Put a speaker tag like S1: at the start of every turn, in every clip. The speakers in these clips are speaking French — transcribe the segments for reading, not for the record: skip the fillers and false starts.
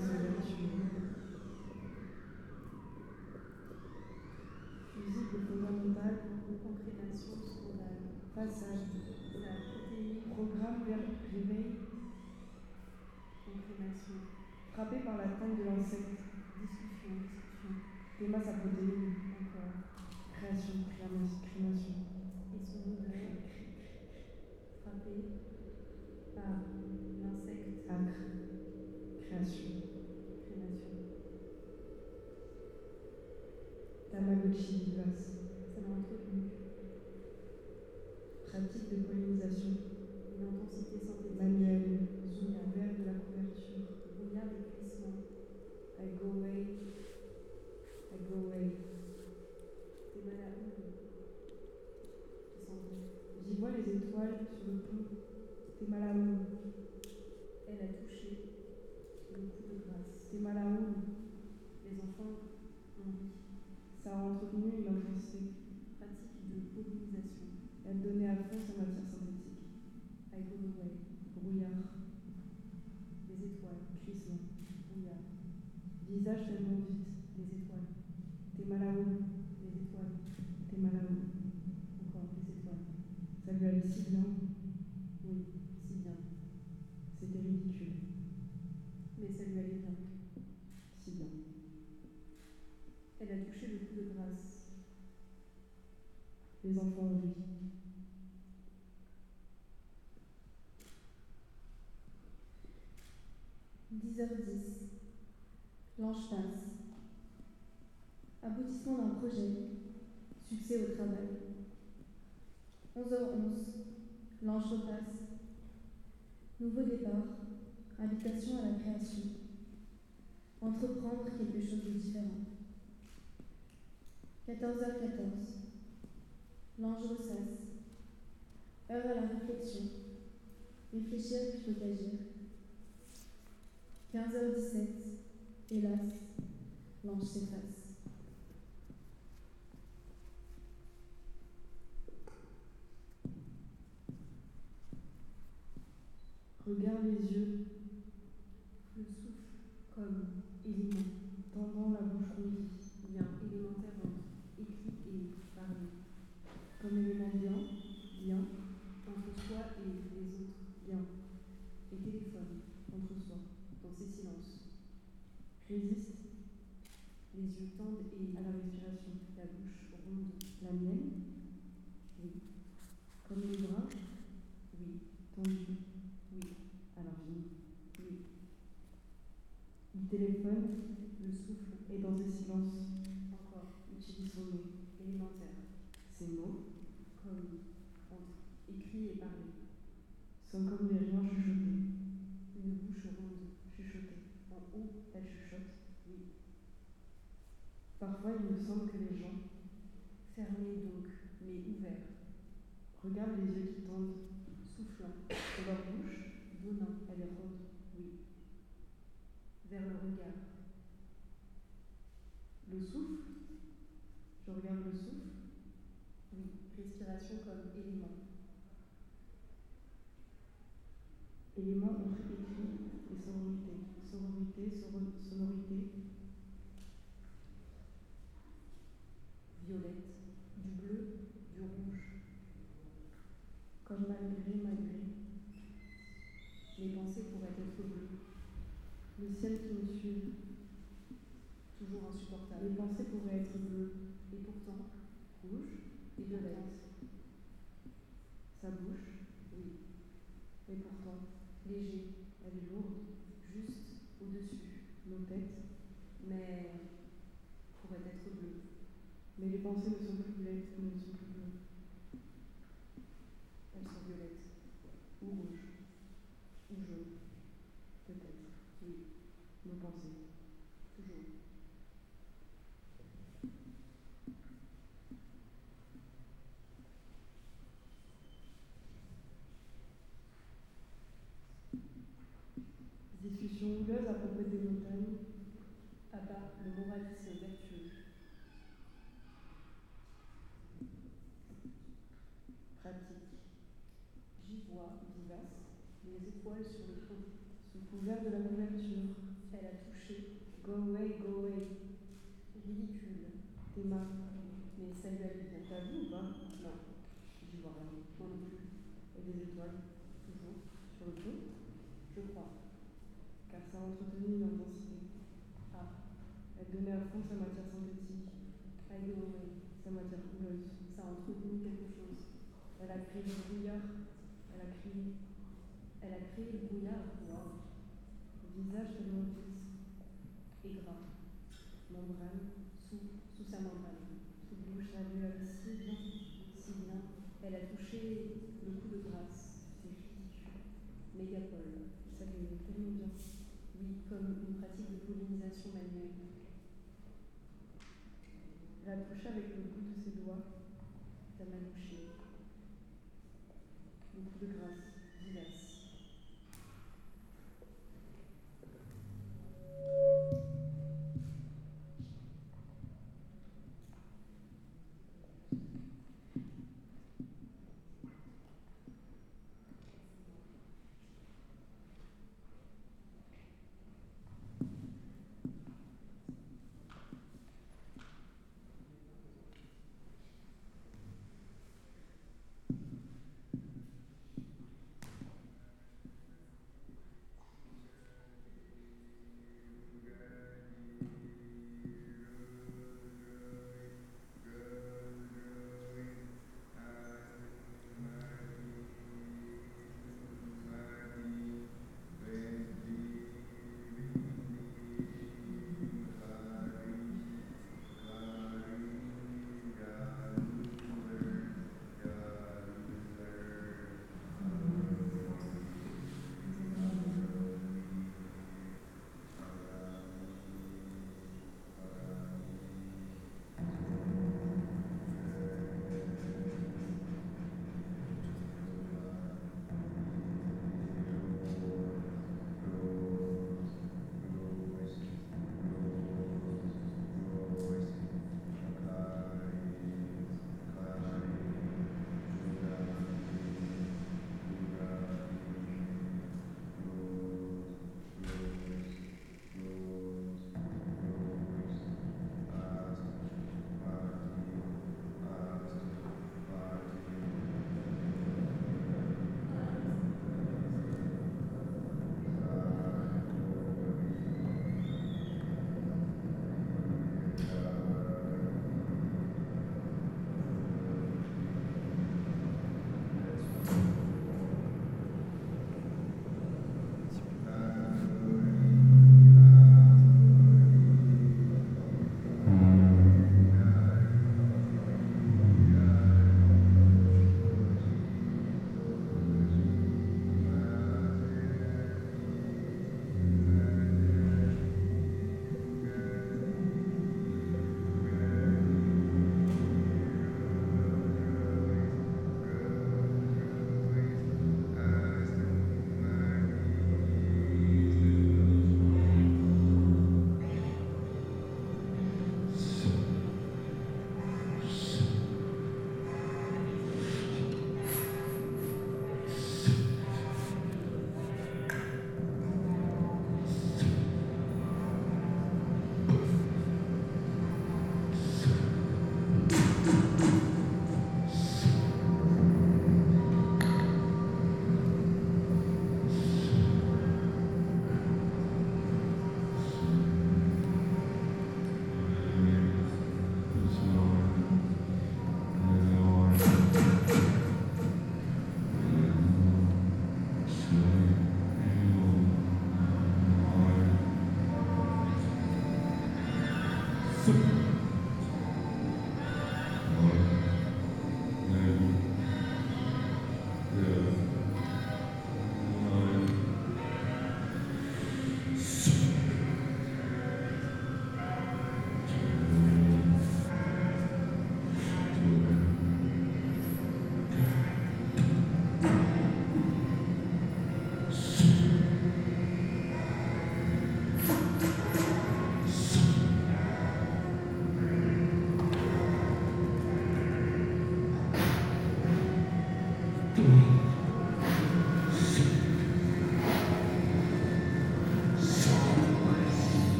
S1: ses vertus. Fusible fondamental,
S2: concrétation scandale,
S1: façade,
S2: protéine,
S1: programme vers réveil,
S2: concrétation,
S1: frappé par la taille de l'insecte,
S2: discussion,
S1: théma sa protéine,
S2: encore,
S1: création, crémation,
S2: et son odeur, frappé par l'insecte,
S1: acre, création,
S2: crémation.
S1: Tamagotchi vivace,
S2: Ça m'a entretenu.
S1: pratique de pollinisation,
S2: Une intensité synthétique.
S1: manuel, sous couvert de la couverture,
S2: Brouillard de glissement.
S1: I go away,
S2: Des malades qui s'en vont.
S1: j'y vois les étoiles sur le pont, Temalaoum,
S2: Elle a touché le coup de grâce.
S1: Temalaoum,
S2: Les enfants ont ri.
S1: ça a entretenu une intensité,
S2: Pratique de pollinisation.
S1: elle donnait à fond sa matière synthétique,
S2: I go away.
S1: brouillard,
S2: Les étoiles.
S1: crissement,
S2: Brouillard.
S1: visage tellement vite,
S2: Les étoiles.
S1: Temalaoum,
S2: Les étoiles.
S1: Temalaoum,
S2: Encore les étoiles.
S1: ça lui allait si bien,
S2: Oui, si bien.
S1: c'était ridicule,
S2: Mais ça lui allait bien.
S1: si bien.
S2: Elle a touché le coup de grâce.
S1: Les enfants ont ri. «
S3: 10h10. L'ange passe. Aboutissement d'un projet. Succès au travail. 11h11. L'ange repasse. Nouveau départ. Invitation à la création. Entreprendre quelque chose de différent. 14h14. L'ange ressasse. Heure à la réflexion. Réfléchir plutôt qu'agir. 15h17. Hélas, l'ange s'efface.
S1: Regarde les yeux,
S2: Le souffle comme élément.
S1: tendant la bouche ronde,
S2: Bien élémentaire entre écrit et parlé.
S1: comme élément bien,
S2: Entre soi et les autres.
S1: bien,
S2: Et téléphone.
S1: entre soi.
S2: Dans ces silences.
S1: Résiste
S2: Les yeux tendent et
S1: à la respiration.
S2: la bouche ronde.
S1: La mienne,
S2: Oui.
S1: comme les bras,
S2: Oui.
S1: tendus
S2: Oui.
S1: à l'infini.
S2: Oui.
S1: Il téléphone
S2: Le souffle.
S1: et dans ses silences,
S2: Encore.
S1: utilise son nez.
S2: Élémentaire.
S1: Ces mots
S2: Comme entre écrit et parlé.
S1: sont comme des riens chuchotés.
S2: Une bouche ronde.
S1: Chuchotés.
S2: En haut.
S1: Elle chuchote.
S2: Oui.
S1: Parfois, il me semble que les gens
S2: Fermé donc, mais ouvert.
S1: regardent les yeux qui tendent
S2: Soufflant.
S1: de leur bouche.
S2: Donnant.
S1: Elle est ronde.
S2: Oui. Vers le regard.
S1: Le souffle, je regarde le souffle.
S2: Oui. Respiration comme élément.
S1: Élément entre écrit et sonorité. Sonorité.
S2: Violette. Du bleu. Du rouge.
S1: Comme malgré.
S2: Les pensées pourraient être bleues.
S1: Le ciel qui me suit.
S2: Toujours insupportable.
S1: Les pensées pourraient être bleues.
S2: Et pourtant,
S1: Rouge.
S2: et violette.
S1: Sa bouche.
S2: Oui.
S1: Et pourtant,
S2: Léger.
S1: elle est lourde.
S2: Juste au-dessus.
S1: Nos têtes.
S2: Mais pourrait être bleues.
S1: Mais les pensées ne sont plus bleues. Ne sont plus bleues.
S2: Elles sont violettes.
S1: Ou rouges. Ou jaunes. Peut-être.
S2: Oui.
S1: Nos pensées.
S2: Toujours.
S1: Discussion houleuse à propos des montagnes.
S2: À part le moralisme vertueux.
S1: Pratique.
S2: J'y vois,
S1: Vivace.
S2: les étoiles sur le pont.
S1: Sous couvert de la couverture.
S2: Elle a touché
S4: Go away, go away.
S2: Ridicule.
S4: Tes mains. Mais ça lui a bien. T'as vu ou pas? Non. J'y vois rien.
S2: Moi non plus.
S4: Et des étoiles.
S2: Toujours.
S4: Sur le dos.
S2: Je crois.
S4: Car ça a entretenu une intensité.
S2: Ah.
S4: Elle donnait à fond sa matière synthétique.
S2: I go away.
S4: Sa matière houleuse.
S2: Ça a entretenu quelque chose.
S4: Elle a créé le brouillard. Elle a crié.
S2: Elle a créé le brouillard. Wow.
S4: Le visage tellement fixe.
S2: Et gras.
S4: Membrane.
S2: Sous sa membrane.
S4: Sous bouche, elle lui avait si bien.
S2: Si bien. Elle a touché le coup de grâce.
S4: C'est ridicule.
S2: Mégapole.
S4: Ça lui allait tellement bien.
S2: Oui, comme une pratique de pollinisation manuelle.
S4: Elle a touché avec le bout de ses doigts.
S2: Ça m'a touché.
S4: Le coup de grâce.
S2: Vivace.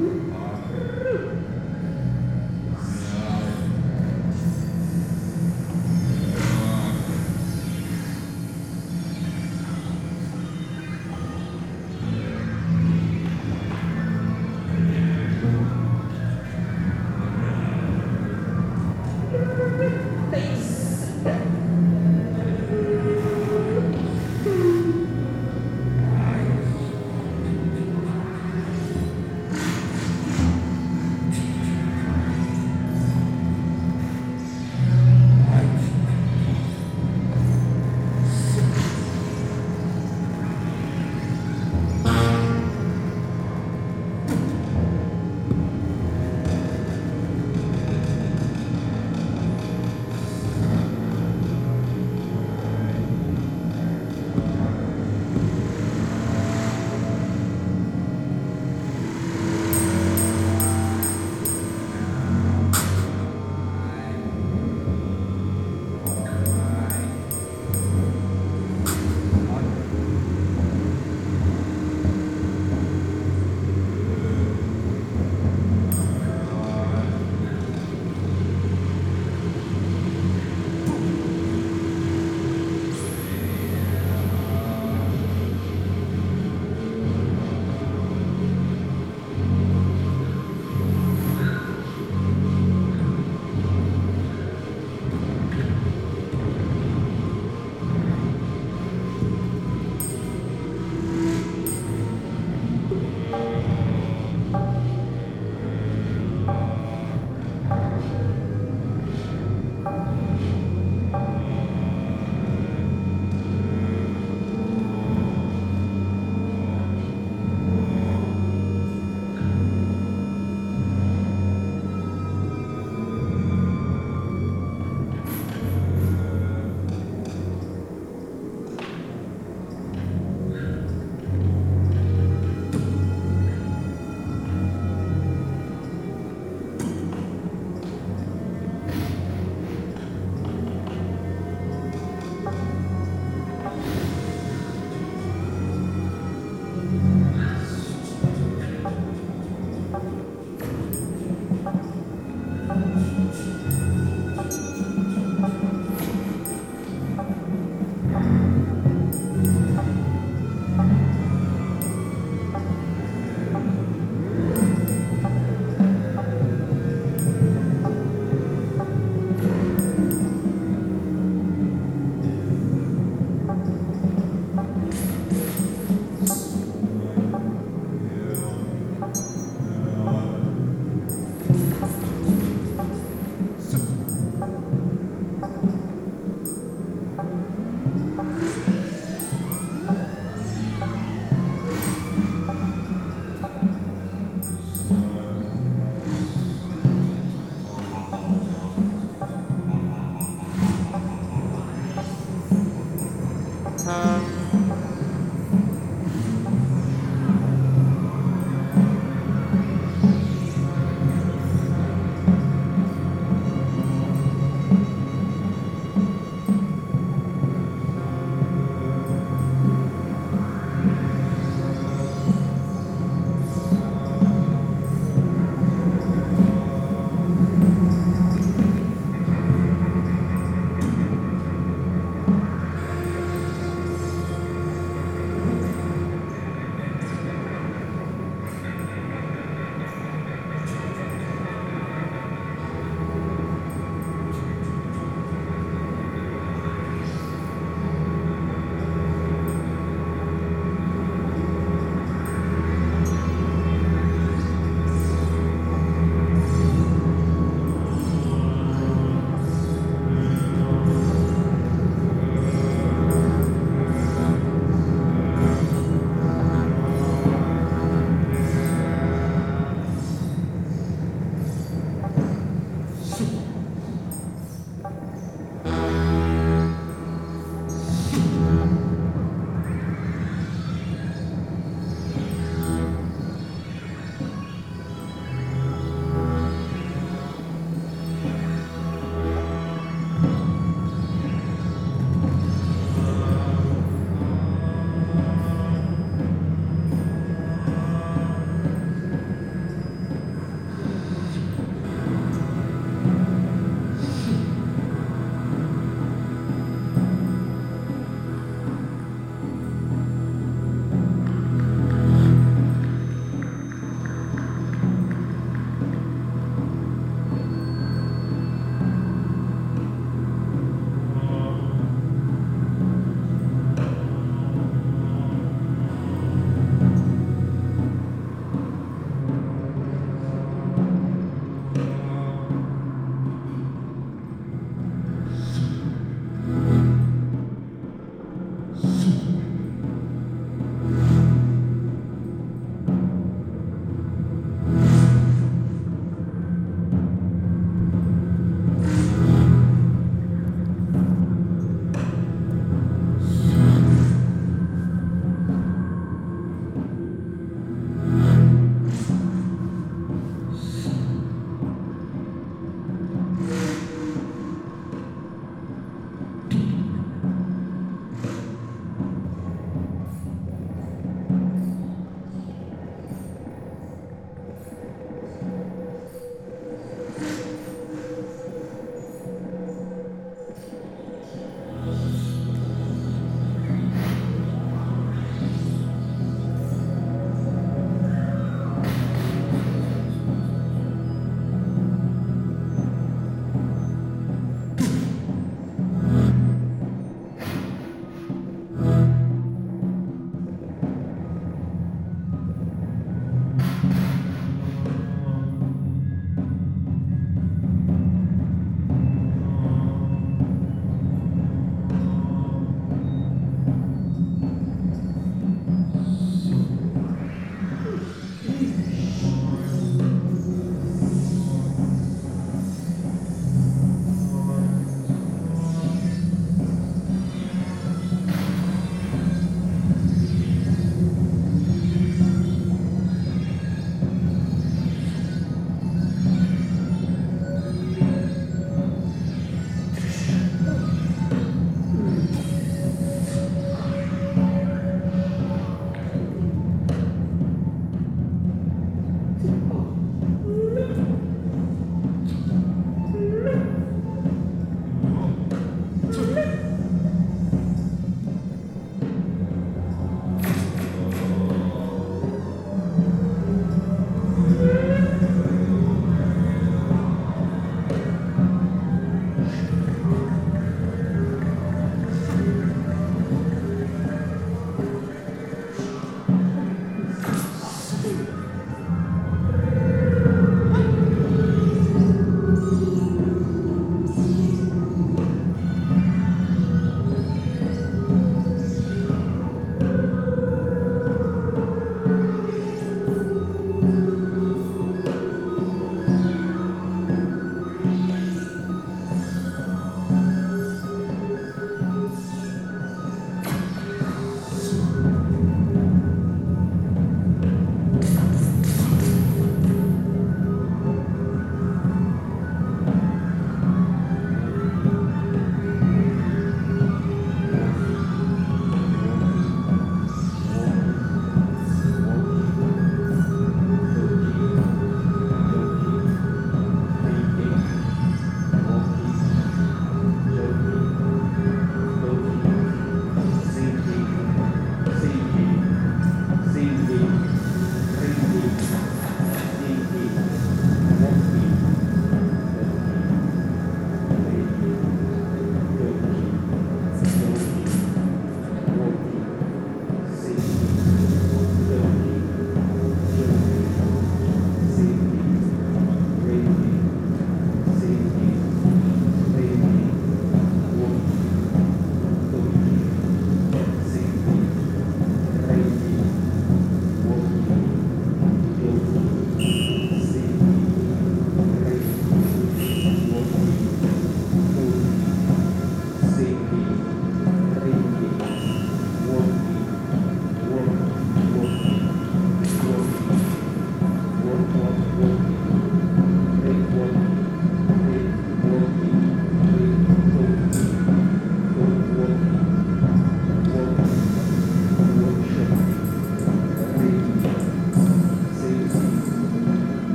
S3: beaucoup.